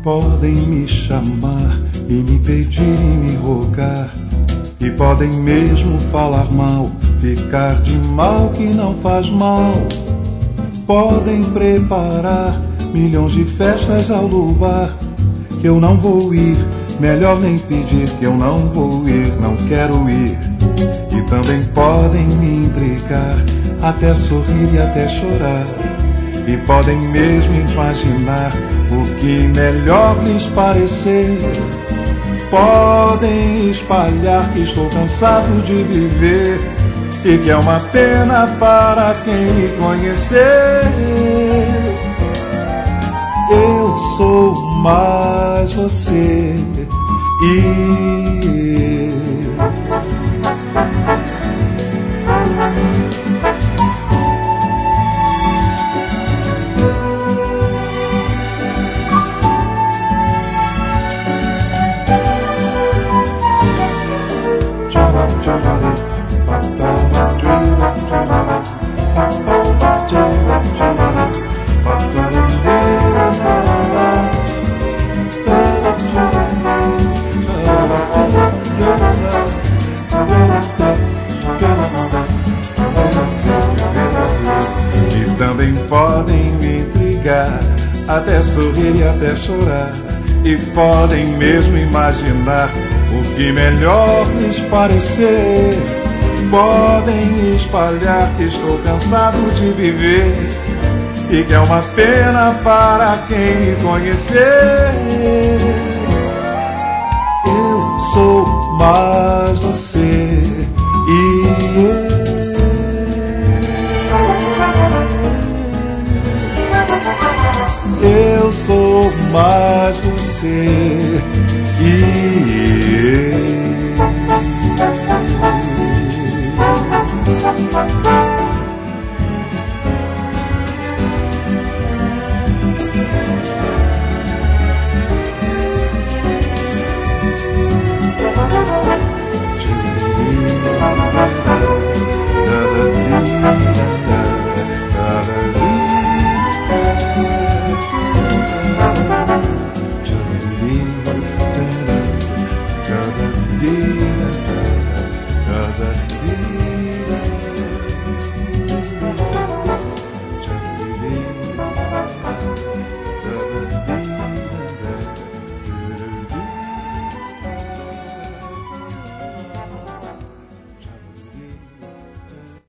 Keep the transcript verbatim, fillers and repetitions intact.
Podem me chamar e me pedir e me rogar, e podem mesmo falar mal, ficar de mal que não faz mal. Podem preparar milhões de festas ao luar, que eu não vou ir, melhor nem pedir, que eu não vou ir, não quero ir. E também podem me intrigar, até sorrir e até chorar, e podem mesmo imaginar o que melhor lhes parecer. Podem espalhar que estou cansado de viver e que é uma pena para quem me conhecer. Eu sou mais você e e também podem me intrigar, até sorrir e até chorar, e podem mesmo imaginar o que melhor lhes parecer. Podem espalhar que estou cansado de viver e que é uma pena para quem me conhecer. Eu sou mais você e eu, eu sou mais você.